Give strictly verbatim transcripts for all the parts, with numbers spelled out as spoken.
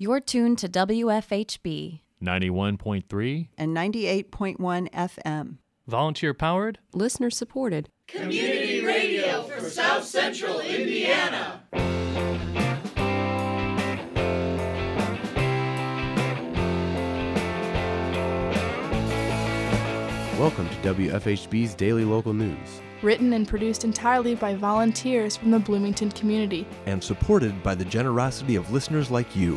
You're tuned to W F H B ninety-one point three and ninety-eight point one F M. Volunteer powered, listener supported. Community radio for South Central Indiana. Welcome to W F H B's Daily Local News. Written and produced entirely by volunteers from the Bloomington community. And supported by the generosity of listeners like you.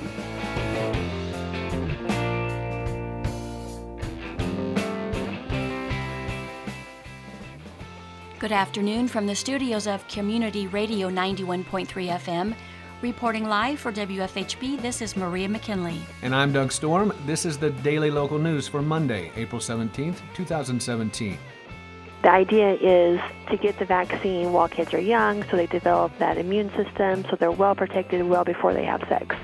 Good afternoon from the studios of Community Radio ninety-one point three F M. Reporting live for W F H B, this is Maria McKinley. And I'm Doug Storm. This is the Daily Local News for Monday, April seventeenth, twenty seventeen. The idea is to get the vaccine while kids are young so they develop that immune system so they're well protected well before they have sex.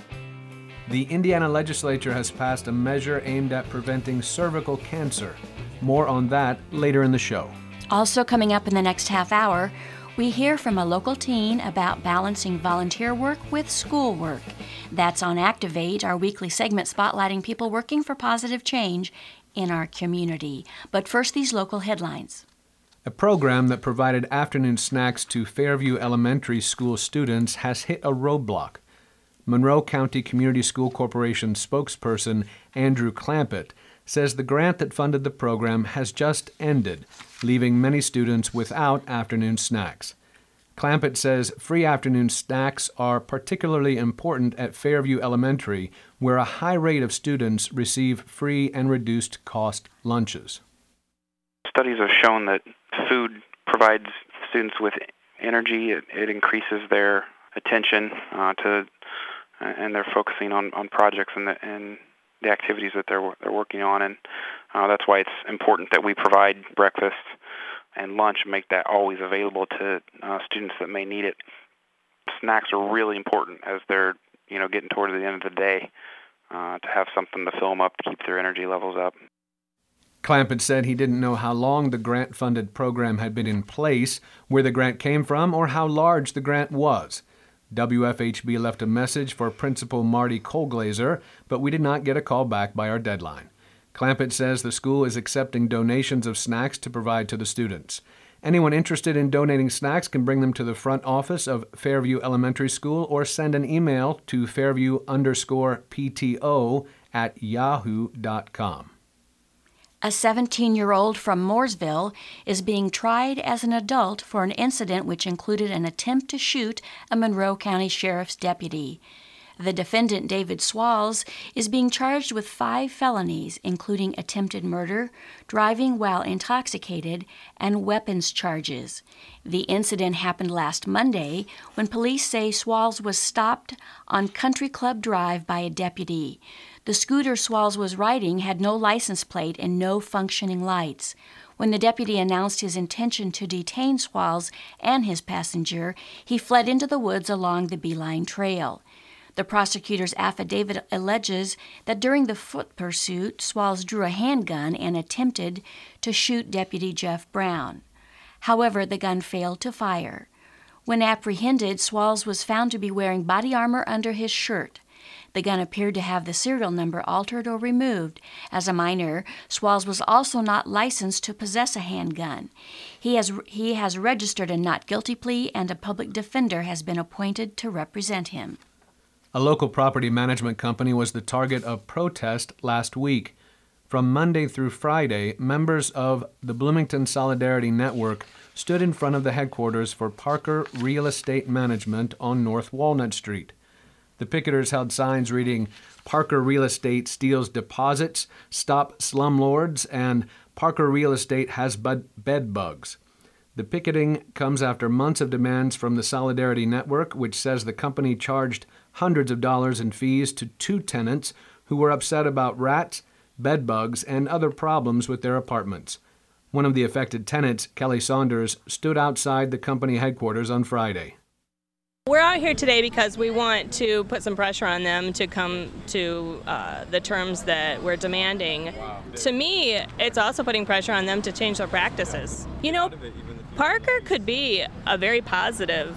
The Indiana legislature has passed a measure aimed at preventing cervical cancer. More on that later in the show. Also coming up in the next half hour, we hear from a local teen about balancing volunteer work with schoolwork. That's on Activate, our weekly segment spotlighting people working for positive change in our community. But first, these local headlines. A program that provided afternoon snacks to Fairview Elementary School students has hit a roadblock. Monroe County Community School Corporation spokesperson Andrew Clampett says the grant that funded the program has just ended, leaving many students without afternoon snacks. Clampett says free afternoon snacks are particularly important at Fairview Elementary, where a high rate of students receive free and reduced cost lunches. Studies have shown that food provides students with energy. It, it increases their attention uh, to, and they're focusing on, on projects and the, and the activities that they're they're working on, and uh, that's why it's important that we provide breakfast and lunch and make that always available to uh, students that may need it. Snacks are really important as they're you know getting toward the end of the day uh, to have something to fill them up to keep their energy levels up. Clampett said he didn't know how long the grant-funded program had been in place, where the grant came from, or how large the grant was. W F H B left a message for Principal Marty Colglazer, but we did not get a call back by our deadline. Clampett says the school is accepting donations of snacks to provide to the students. Anyone interested in donating snacks can bring them to the front office of Fairview Elementary School or send an email to fairview underscore PTO at yahoo dot com. A seventeen-year-old from Mooresville is being tried as an adult for an incident which included an attempt to shoot a Monroe County Sheriff's deputy. The defendant, David Swalls, is being charged with five felonies, including attempted murder, driving while intoxicated, and weapons charges. The incident happened last Monday when police say Swalls was stopped on Country Club Drive by a deputy. The scooter Swalls was riding had no license plate and no functioning lights. When the deputy announced his intention to detain Swalls and his passenger, he fled into the woods along the Beeline Trail. The prosecutor's affidavit alleges that during the foot pursuit, Swalls drew a handgun and attempted to shoot Deputy Jeff Brown. However, the gun failed to fire. When apprehended, Swalls was found to be wearing body armor under his shirt. The gun appeared to have the serial number altered or removed. As a minor, Swalls was also not licensed to possess a handgun. He has he has registered a not guilty plea, and a public defender has been appointed to represent him. A local property management company was the target of protest last week. From Monday through Friday, members of the Bloomington Solidarity Network stood in front of the headquarters for Parker Real Estate Management on North Walnut Street. The picketers held signs reading, "Parker Real Estate steals deposits, stop slumlords," and "Parker Real Estate has bed bugs." The picketing comes after months of demands from the Solidarity Network, which says the company charged hundreds of dollars in fees to two tenants who were upset about rats, bed bugs, and other problems with their apartments. One of the affected tenants, Kelly Saunders, stood outside the company headquarters on Friday. We're out here today because we want to put some pressure on them to come to uh, the terms that we're demanding. To me, it's also putting pressure on them to change their practices. You know, Parker could be a very positive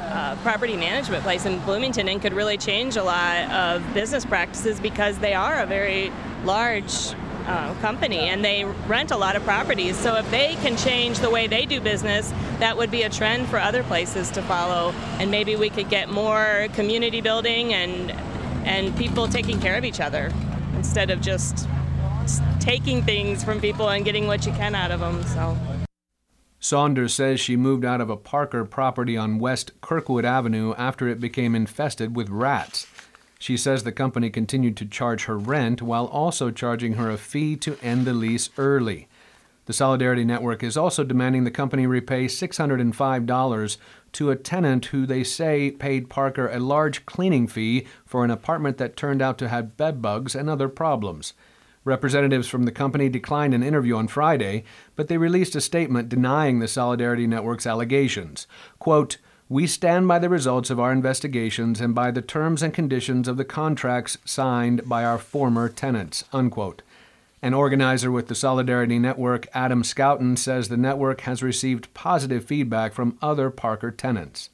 uh, property management place in Bloomington and could really change a lot of business practices because they are a very large uh, company and they rent a lot of properties. So if they can change the way they do business, that would be a trend for other places to follow, and maybe we could get more community building and and people taking care of each other instead of just taking things from people and getting what you can out of them. So. Saunders says she moved out of a Parker property on West Kirkwood Avenue after it became infested with rats. She says the company continued to charge her rent while also charging her a fee to end the lease early. The Solidarity Network is also demanding the company repay six hundred five dollars to a tenant who they say paid Parker a large cleaning fee for an apartment that turned out to have bed bugs and other problems. Representatives from the company declined an interview on Friday, but they released a statement denying the Solidarity Network's allegations. Quote, "We stand by the results of our investigations and by the terms and conditions of the contracts signed by our former tenants," unquote. An organizer with the Solidarity Network, Adam Scouten, says the network has received positive feedback from other Parker tenants.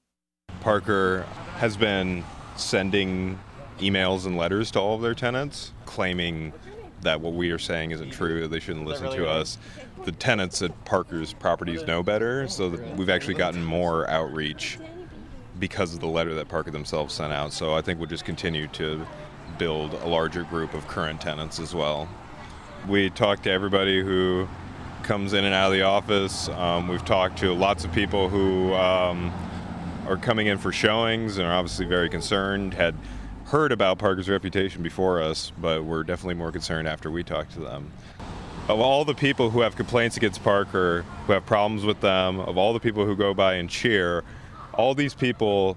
Parker has been sending emails and letters to all of their tenants claiming that what we are saying isn't true, that they shouldn't listen to us. The tenants at Parker's properties know better, so that we've actually gotten more outreach because of the letter that Parker themselves sent out. So I think we'll just continue to build a larger group of current tenants as well. We talk to everybody who comes in and out of the office. Um, we've talked to lots of people who um, are coming in for showings and are obviously very concerned, had heard about Parker's reputation before us, but we're definitely more concerned after we talked to them. Of all the people who have complaints against Parker, who have problems with them, of all the people who go by and cheer, all these people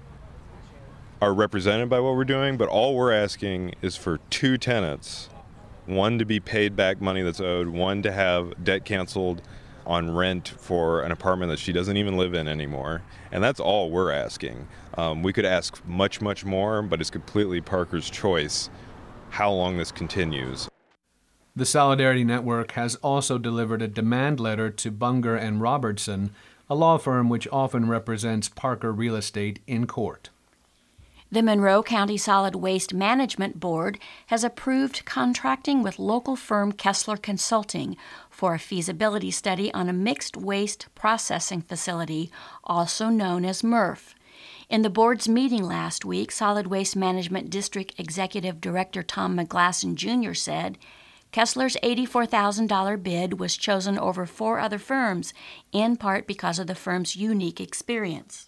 are represented by what we're doing, but all we're asking is for two tenants, one to be paid back money that's owed, one to have debt canceled on rent for an apartment that she doesn't even live in anymore. And that's all we're asking. Um, we could ask much, much more, but it's completely Parker's choice how long this continues. The Solidarity Network has also delivered a demand letter to Bunger and Robertson, a law firm which often represents Parker Real Estate in court. The Monroe County Solid Waste Management Board has approved contracting with local firm Kessler Consulting for a feasibility study on a mixed waste processing facility, also known as M R F. In the board's meeting last week, Solid Waste Management District Executive Director Tom McGlasson Junior said Kessler's eighty-four thousand dollars bid was chosen over four other firms, in part because of the firm's unique experience.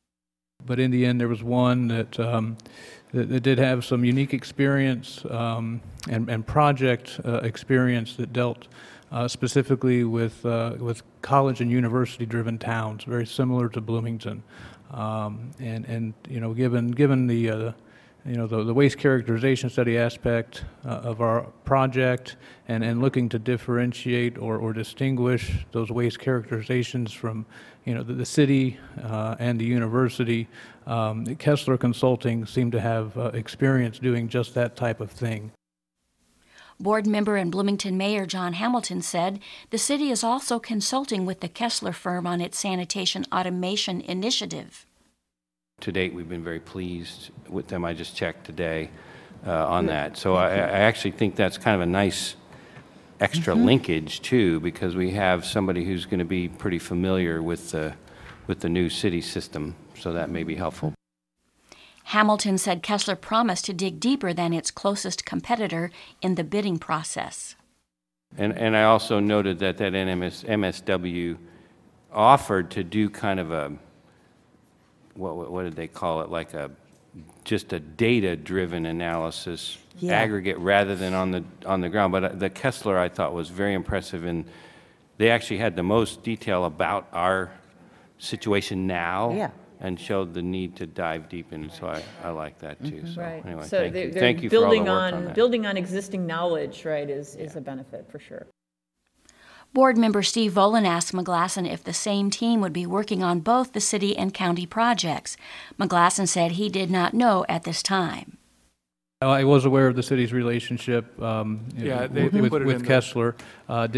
But in the end, there was one that, um, that, that did have some unique experience um, and, and project uh, experience that dealt uh, specifically with uh, with college and university-driven towns, very similar to Bloomington. Um, and and you know, given given the uh, you know the, the waste characterization study aspect uh, of our project, and, and looking to differentiate or, or distinguish those waste characterizations from you know the, the city uh, and the university, um, Kessler Consulting seemed to have uh, experience doing just that type of thing. Board member and Bloomington Mayor John Hamilton said the city is also consulting with the Kessler firm on its sanitation automation initiative. To date, we've been very pleased with them. I just checked today uh, on that. So I, I actually think that's kind of a nice extra mm-hmm. linkage, too, because we have somebody who's going to be pretty familiar with the, with the new city system, so that may be helpful. Hamilton said Kessler promised to dig deeper than its closest competitor in the bidding process. And, and I also noted that that M S W offered to do kind of a, what, what did they call it, like a just a data-driven analysis, yeah. aggregate, rather than on the on the ground. But the Kessler, I thought, was very impressive, and they actually had the most detail about our situation now, yeah. and showed the need to dive deep in. So I, I like that too. Mm-hmm. So right. anyway, so thank they're, you. They're thank you building for all the work on, on that. building on existing knowledge, right, is is yeah. a benefit for sure. Board member Steve Volan asked McGlasson if the same team would be working on both the city and county projects. McGlasson said he did not know at this time. I was aware of the city's relationship um, yeah, with, with, with Kessler. Uh, did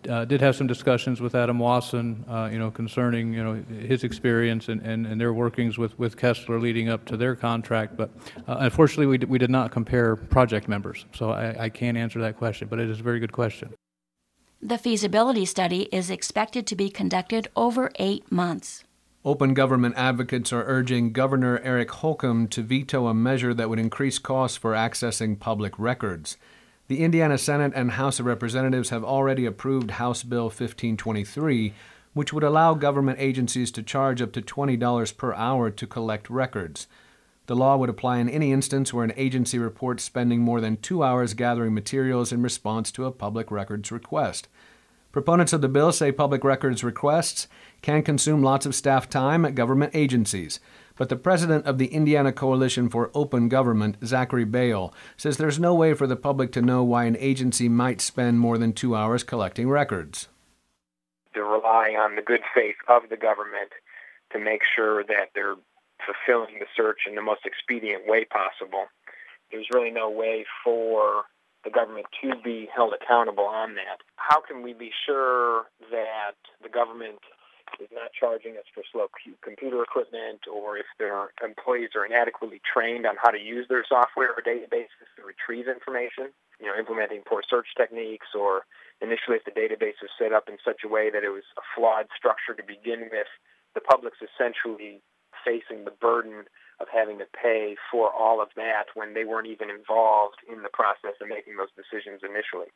uh, did have some discussions with Adam Wasson, uh, you know, concerning, you know, his experience and, and, and their workings with, with Kessler leading up to their contract. But uh, unfortunately, we, d- we did not compare project members. So I, I can't answer that question, but it is a very good question. The feasibility study is expected to be conducted over eight months. Open government advocates are urging Governor Eric Holcomb to veto a measure that would increase costs for accessing public records. The Indiana Senate and House of Representatives have already approved House Bill fifteen twenty-three, which would allow government agencies to charge up to twenty dollars per hour to collect records. The law would apply in any instance where an agency reports spending more than two hours gathering materials in response to a public records request. Proponents of the bill say public records requests can consume lots of staff time at government agencies. But the president of the Indiana Coalition for Open Government, Zachary Bale, says there's no way for the public to know why an agency might spend more than two hours collecting records. They're relying on the good faith of the government to make sure that they're fulfilling the search in the most expedient way possible. There's really no way for the government to be held accountable on that. How can we be sure that the government is not charging us for slow computer equipment, or if their employees are inadequately trained on how to use their software or databases to retrieve information, you know, implementing poor search techniques, or initially if the database was set up in such a way that it was a flawed structure to begin with, the public's essentially facing the burden of having to pay for all of that when they weren't even involved in the process of making those decisions initially.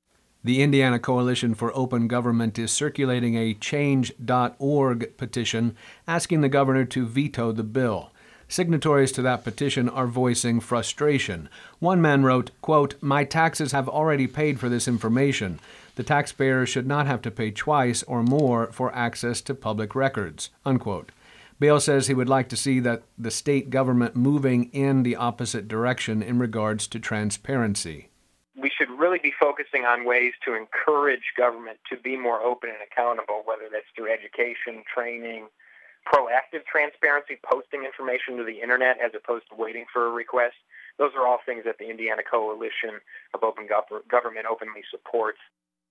The Indiana Coalition for Open Government is circulating a change dot org petition asking the governor to veto the bill. Signatories to that petition are voicing frustration. One man wrote, quote, "My taxes have already paid for this information. The taxpayer should not have to pay twice or more for access to public records," unquote. Bale says he would like to see that the state government moving in the opposite direction in regards to transparency. We should really be focusing on ways to encourage government to be more open and accountable, whether that's through education, training, proactive transparency, posting information to the internet as opposed to waiting for a request. Those are all things that the Indiana Coalition of Open Government openly supports.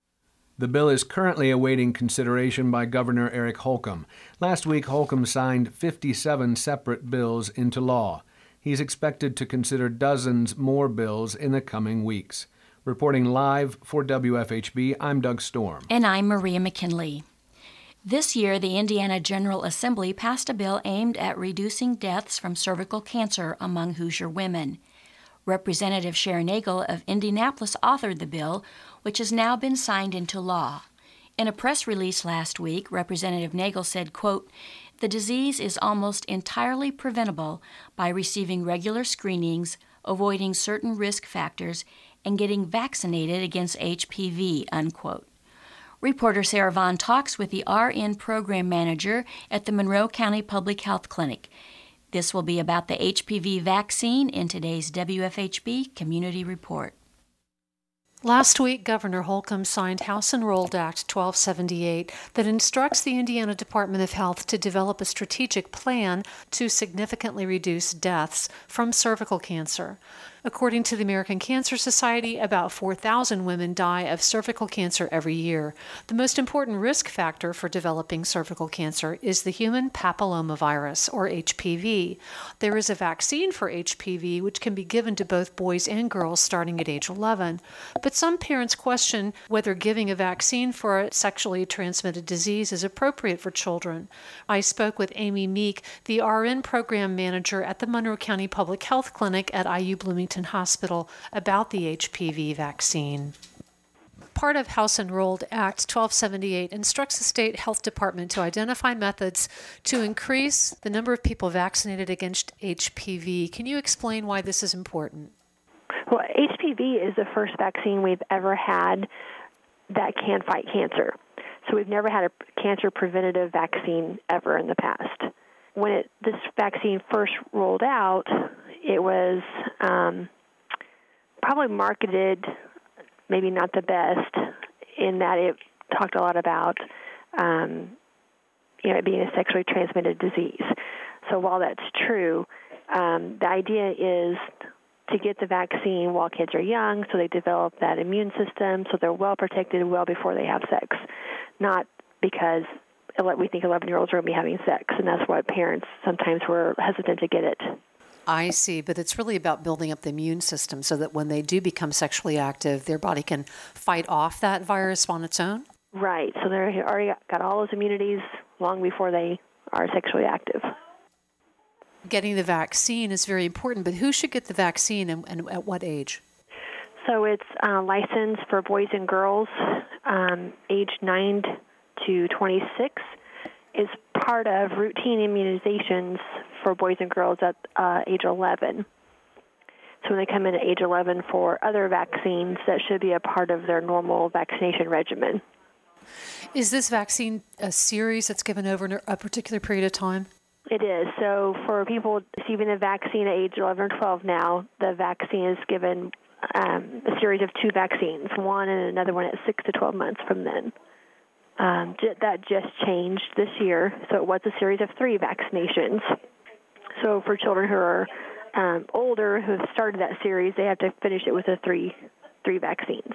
The bill is currently awaiting consideration by Governor Eric Holcomb. Last week, Holcomb signed fifty-seven separate bills into law. He's expected to consider dozens more bills in the coming weeks. Reporting live for W F H B, I'm Doug Storm. And I'm Maria McKinley. This year, the Indiana General Assembly passed a bill aimed at reducing deaths from cervical cancer among Hoosier women. Representative Sharon Nagel of Indianapolis authored the bill, which has now been signed into law. In a press release last week, Representative Nagel said, quote, "The disease is almost entirely preventable by receiving regular screenings, avoiding certain risk factors, and getting vaccinated against H P V," unquote. Reporter Sarah Vaughn talks with the R N program manager at the Monroe County Public Health Clinic. This will be about the H P V vaccine in today's W F H B Community Report. Last week, Governor Holcomb signed House Enrolled Act twelve seventy-eight that instructs the Indiana Department of Health to develop a strategic plan to significantly reduce deaths from cervical cancer. According to the American Cancer Society, about four thousand women die of cervical cancer every year. The most important risk factor for developing cervical cancer is the human papillomavirus, or H P V. There is a vaccine for H P V which can be given to both boys and girls starting at age eleven. But some parents question whether giving a vaccine for a sexually transmitted disease is appropriate for children. I spoke with Amy Meek, the R N program manager at the Monroe County Public Health Clinic at I U Bloomington Hospital, about the H P V vaccine. Part of House Enrolled Act twelve seventy-eight instructs the state health department to identify methods to increase the number of people vaccinated against H P V. Can you explain why this is important? Well, H P V is the first vaccine we've ever had that can fight cancer. So we've never had a cancer preventative vaccine ever in the past. When it, this vaccine first rolled out, it was um, probably marketed maybe not the best in that it talked a lot about um, you know, it being a sexually transmitted disease. So while that's true, um, the idea is to get the vaccine while kids are young, so they develop that immune system, so they're well protected well before they have sex, not because we think eleven-year-olds are going to be having sex, and that's why parents sometimes were hesitant to get it. I see, but it's really about building up the immune system so that when they do become sexually active, their body can fight off that virus on its own? Right, so they're already got all those immunities long before they are sexually active. Getting the vaccine is very important, but who should get the vaccine and, and at what age? So it's uh, licensed for boys and girls um, age nine to twenty-six. Is part of routine immunizations for boys and girls at uh, age eleven. So when they come in at age eleven for other vaccines, that should be a part of their normal vaccination regimen. Is this vaccine a series that's given over a particular period of time? It is. So for people receiving the vaccine at age eleven or twelve now, the vaccine is given um, a series of two vaccines, one and another one at six to twelve months from then. Um, that just changed this year, so it was a series of three vaccinations. So for children who are um, older, who have started that series, they have to finish it with the three three vaccines.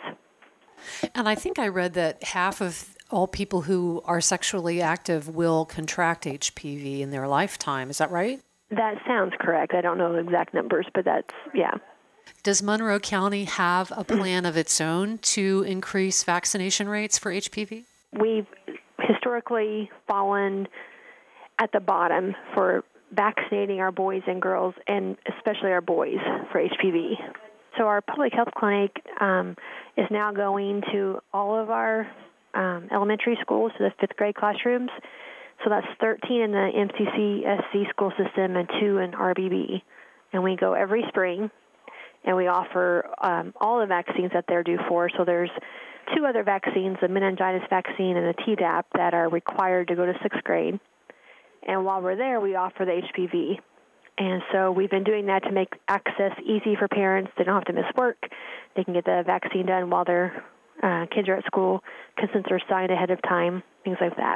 And I think I read that half of all people who are sexually active will contract H P V in their lifetime. Is that right? That sounds correct. I don't know the exact numbers, but that's, yeah. Does Monroe County have a plan of its own to increase vaccination rates for H P V? We've historically fallen at the bottom for vaccinating our boys and girls, and especially our boys, for H P V. So our public health clinic um, is now going to all of our um, elementary schools, to the fifth grade classrooms. So that's thirteen in the M C C S C school system and two in R B B. And we go every spring, and we offer um, all the vaccines that they're due for. So there's two other vaccines, the meningitis vaccine and the Tdap, that are required to go to sixth grade. And while we're there, we offer the H P V. And so we've been doing that to make access easy for parents. They don't have to miss work. They can get the vaccine done while their uh, kids are at school. Consents are signed ahead of time, things like that.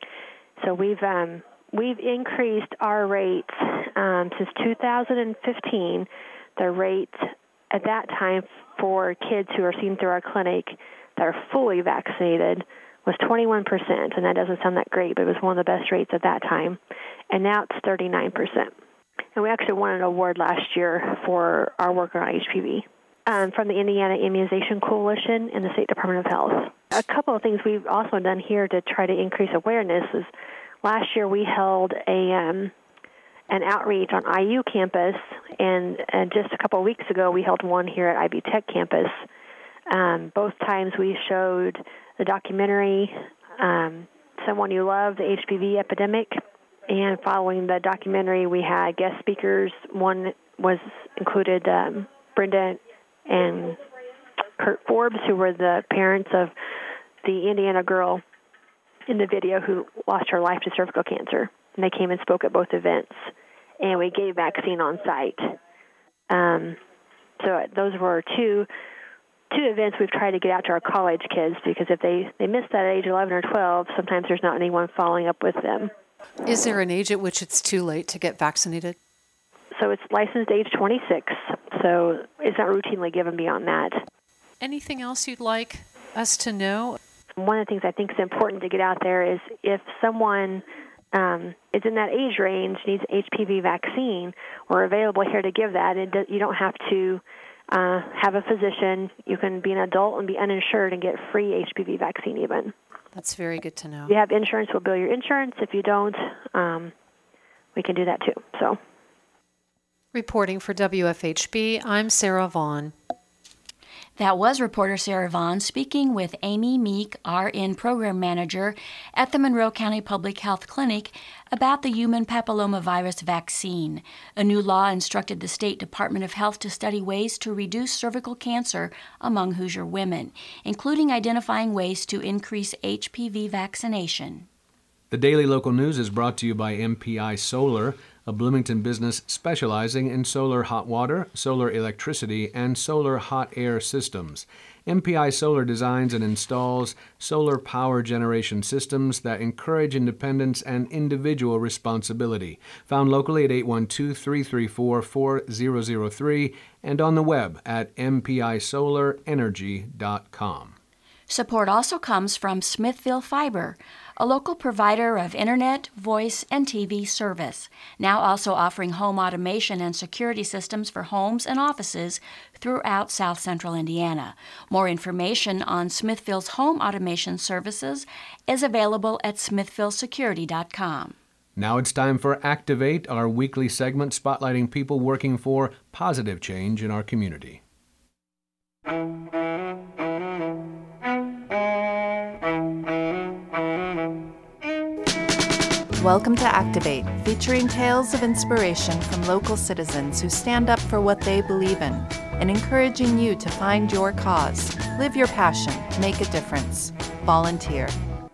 So we've um, we've increased our rates um, since two thousand fifteen. The rate at that time for kids who are seen through our clinic that are fully vaccinated was twenty-one percent, and that doesn't sound that great, but it was one of the best rates at that time. And now it's thirty-nine percent. And we actually won an award last year for our work on H P V um, from the Indiana Immunization Coalition and the State Department of Health. A couple of things we've also done here to try to increase awareness is last year we held a um, an outreach on I U campus, and, and just a couple of weeks ago we held one here at I B Tech campus. Um, both times we showed the documentary, um, Someone You Love, the H P V Epidemic. And following the documentary, we had guest speakers. One was included um, Brenda and Kurt Forbes, who were the parents of the Indiana girl in the video who lost her life to cervical cancer. And they came and spoke at both events. And we gave vaccine on site. Um, so those were two two events we've tried to get out to our college kids, because if they, they miss that at age eleven or twelve, sometimes there's not anyone following up with them. Is there an age at which it's too late to get vaccinated? So it's licensed age twenty-six, so it's not routinely given beyond that. Anything else you'd like us to know? One of the things I think is important to get out there is if someone um, is in that age range, needs H P V vaccine, we're available here to give that. And you don't have to uh, have a physician. You can be an adult and be uninsured and get free H P V vaccine even. That's very good to know. If you have insurance, we'll bill your insurance. If you don't, um, we can do that too. So, reporting for W F H B, I'm Sarah Vaughn. That was reporter Sarah Vaughn speaking with Amy Meek, R N Program Manager at the Monroe County Public Health Clinic, about the human papillomavirus vaccine. A new law instructed the State Department of Health to study ways to reduce cervical cancer among Hoosier women, including identifying ways to increase H P V vaccination. The Daily Local News is brought to you by M P I Solar. a Bloomington business specializing in solar hot water, solar electricity, and solar hot air systems. M P I Solar designs and installs solar power generation systems that encourage independence and individual responsibility. Found locally at eight one two, three three four, four zero zero three and on the web at m p i solar energy dot com. Support also comes from Smithville Fiber, a local provider of internet, voice, and T V service, now also offering home automation and security systems for homes and offices throughout South Central Indiana. More information on Smithville's home automation services is available at smithville security dot com. Now it's time for Activate, our weekly segment spotlighting people working for positive change in our community. Welcome to Activate, featuring tales of inspiration from local citizens who stand up for what they believe in and encouraging you to find your cause, live your passion, make a difference. Volunteer.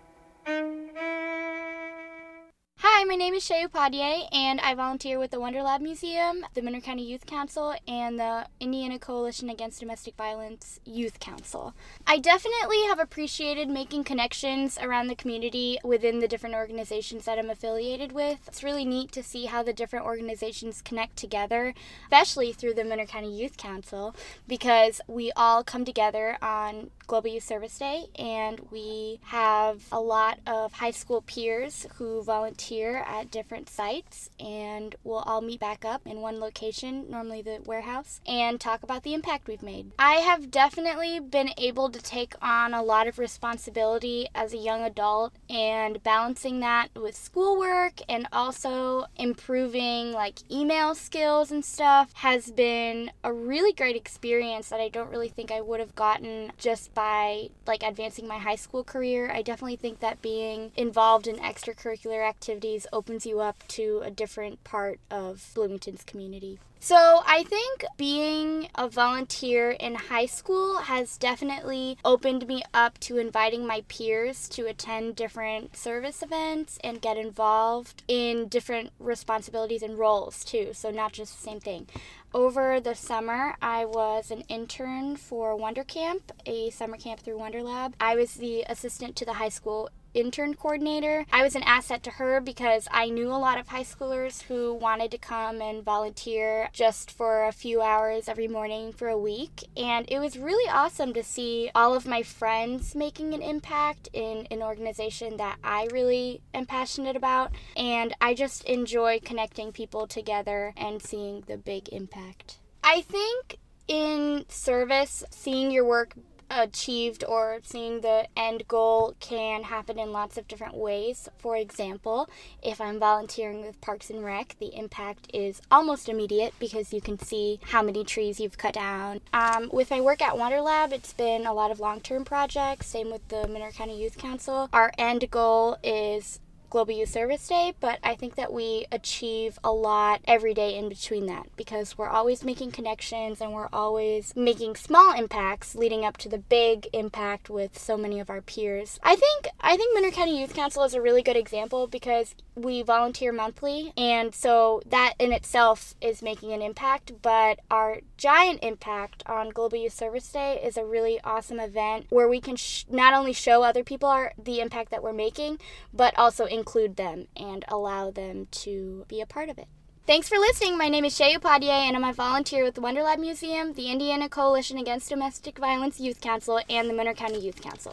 Hi, my name is Shea Upadhyay, and I volunteer with the Wonder Lab Museum, the Monroe County Youth Council, and the Indiana Coalition Against Domestic Violence Youth Council. I definitely have appreciated making connections around the community within the different organizations that I'm affiliated with. It's really neat to see how the different organizations connect together, especially through the Monroe County Youth Council, because we all come together on Global Youth Service Day, and we have a lot of high school peers who volunteer at different sites, and we'll all meet back up in one location, normally the warehouse, and talk about the impact we've made. I have definitely been able to take on a lot of responsibility as a young adult, and balancing that with schoolwork and also improving like email skills and stuff has been a really great experience that I don't really think I would have gotten just by like advancing my high school career. I definitely think that being involved in extracurricular activities opens you up to a different part of Bloomington's community. So I think being a volunteer in high school has definitely opened me up to inviting my peers to attend different service events and get involved in different responsibilities and roles too, so not just the same thing. Over the summer, I was an intern for Wonder Camp, a summer camp through Wonder Lab. I was the assistant to the high school intern coordinator. I was an asset to her because I knew a lot of high schoolers who wanted to come and volunteer just for a few hours every morning for a week. And it was really awesome to see all of my friends making an impact in an organization that I really am passionate about. And I just enjoy connecting people together and seeing the big impact. I think in service, seeing your work achieved or seeing the end goal can happen in lots of different ways. For example, if I'm volunteering with Parks and Rec, the impact is almost immediate because you can see how many trees you've cut down. Um, with my work at Wonder Lab, it's been a lot of long-term projects, same with the Monroe County Youth Council. Our end goal is Global Youth Service Day, but I think that we achieve a lot every day in between that because we're always making connections and we're always making small impacts leading up to the big impact with so many of our peers. I think I think Monroe County Youth Council is a really good example because we volunteer monthly, and so that in itself is making an impact, but our giant impact on Global Youth Service Day is a really awesome event where we can sh- not only show other people our, the impact that we're making, but also include them and allow them to be a part of it. Thanks for listening. My name is Shea Upadhyay, and I'm a volunteer with the Wonder Lab Museum, the Indiana Coalition Against Domestic Violence Youth Council, and the Monroe County Youth Council.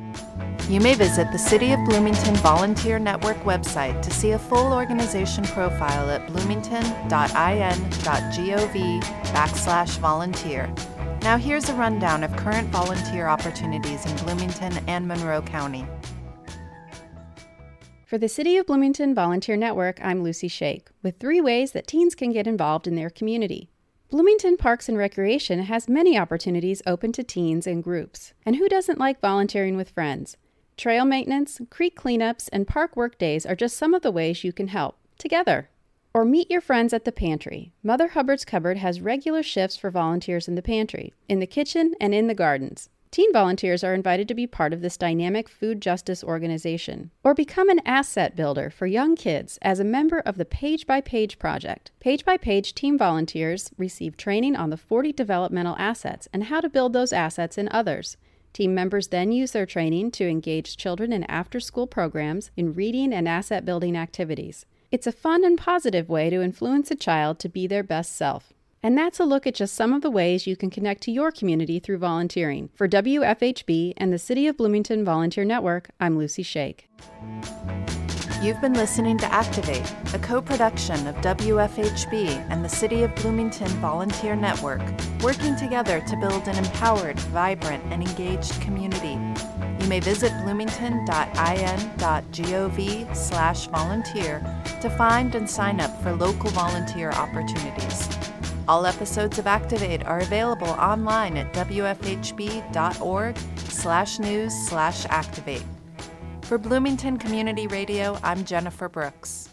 You may visit the City of Bloomington Volunteer Network website to see a full organization profile at bloomington dot i n dot gov backslash volunteer. Now here's a rundown of current volunteer opportunities in Bloomington and Monroe County. For the City of Bloomington Volunteer Network, I'm Lucy Shake, with three ways that teens can get involved in their community. Bloomington Parks and Recreation has many opportunities open to teens and groups. And who doesn't like volunteering with friends? Trail maintenance, creek cleanups, and park work days are just some of the ways you can help, together. Or meet your friends at the pantry. Mother Hubbard's Cupboard has regular shifts for volunteers in the pantry, in the kitchen, and in the gardens. Teen volunteers are invited to be part of this dynamic food justice organization, or become an asset builder for young kids as a member of the Page by Page project. Page by Page teen volunteers receive training on the forty developmental assets and how to build those assets in others. Team members then use their training to engage children in after-school programs in reading and asset-building activities. It's a fun and positive way to influence a child to be their best self. And that's a look at just some of the ways you can connect to your community through volunteering. For W F H B and the City of Bloomington Volunteer Network, I'm Lucy Shake. You've been listening to Activate, a co-production of W F H B and the City of Bloomington Volunteer Network, working together to build an empowered, vibrant, and engaged community. You may visit bloomington dot I N dot gov slash volunteer to find and sign up for local volunteer opportunities. All episodes of Activate are available online at W F H B dot org slash news slash activate. For Bloomington Community Radio, I'm Jennifer Brooks.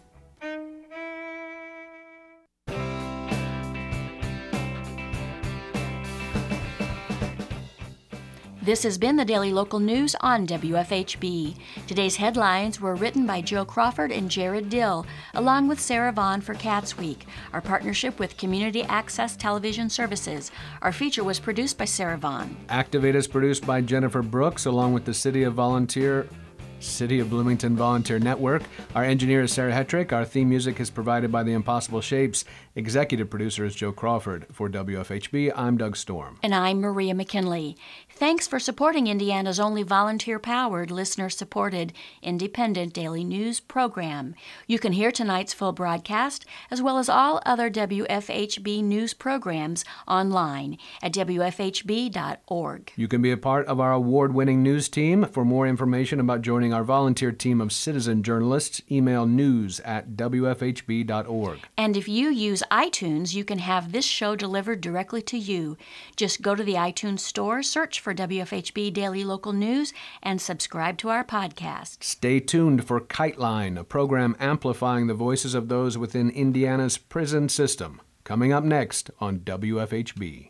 This has been the Daily Local News on W F H B. Today's headlines were written by Joe Crawford and Jared Dill, along with Sarah Vaughn for Cats Week, our partnership with Community Access Television Services. Our feature was produced by Sarah Vaughn. Activate is produced by Jennifer Brooks, along with the City of Volunteer City of Bloomington Volunteer Network. Our engineer is Sarah Hetrick. Our theme music is provided by The Impossible Shapes. Executive producer is Joe Crawford. For W F H B, I'm Doug Storm. And I'm Maria McKinley. Thanks for supporting Indiana's only volunteer-powered, listener-supported, independent daily news program. You can hear tonight's full broadcast, as well as all other W F H B news programs online at W F H B dot org. You can be a part of our award-winning news team. For more information about joining our volunteer team of citizen journalists, email news at W F H B dot org. And if you use iTunes, you can have this show delivered directly to you. Just go to the iTunes store, search for W F H B Daily Local News, and subscribe to our podcast. Stay tuned for Kite Line, a program amplifying the voices of those within Indiana's prison system. Coming up next on W F H B.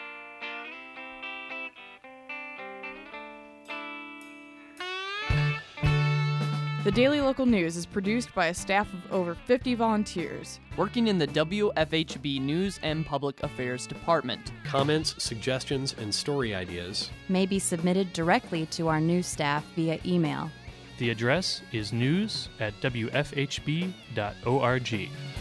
The Daily Local News is produced by a staff of over fifty volunteers working in the W F H B News and Public Affairs Department. Comments, suggestions, and story ideas may be submitted directly to our news staff via email. The address is news at W F H B dot org.